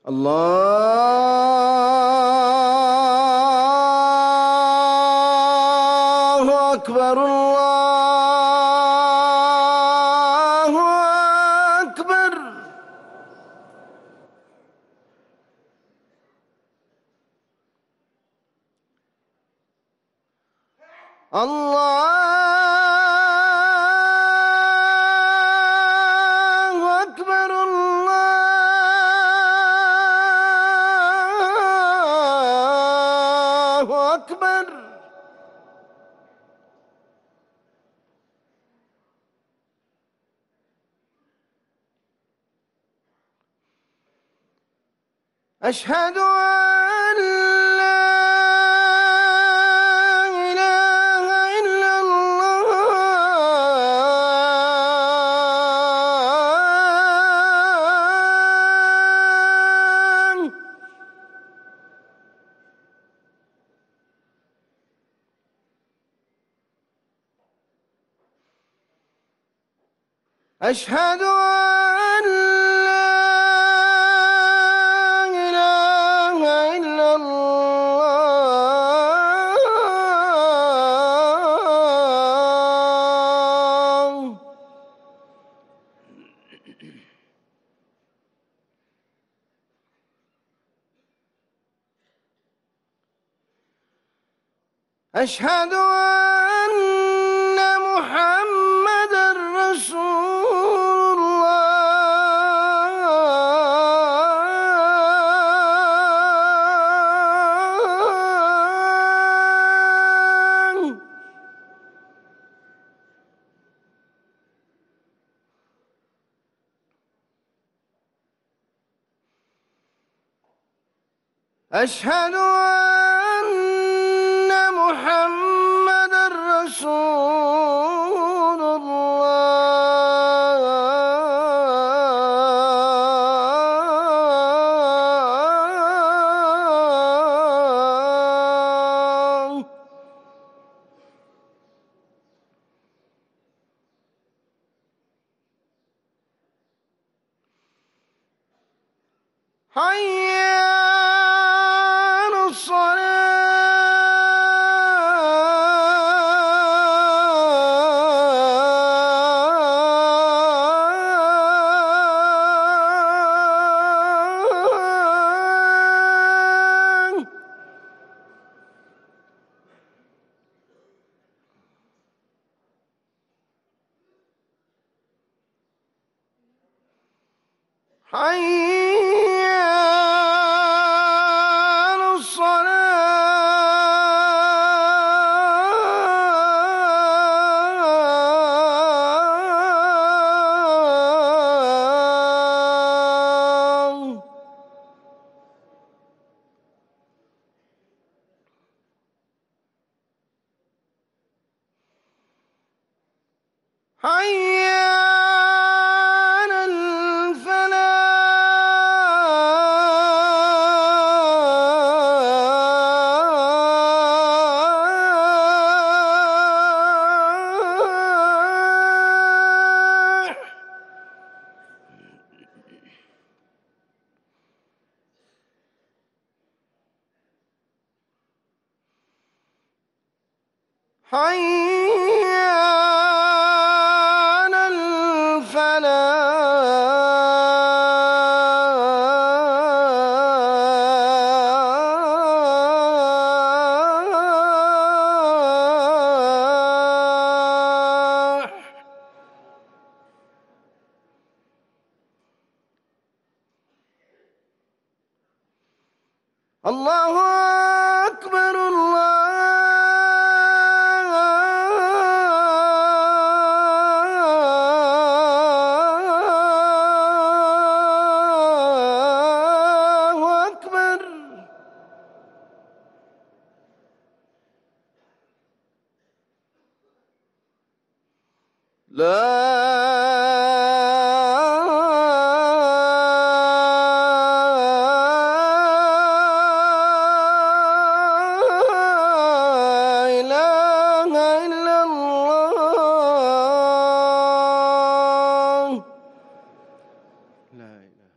الله أكبر الله أكبر. الله أكبر الله أكبر. أشهد أن لا إله إلا الله. أشهد أن لا إله إلا الله. أشهد أن محمدًا رسول الله. أشهد أن محمدًا رسول الله. حي على الصلاة. حي على الصلاة. حي على الفلاح. حي على الفلاح. الله أكبر الله أكبر. لا إله إلا الله. لا إله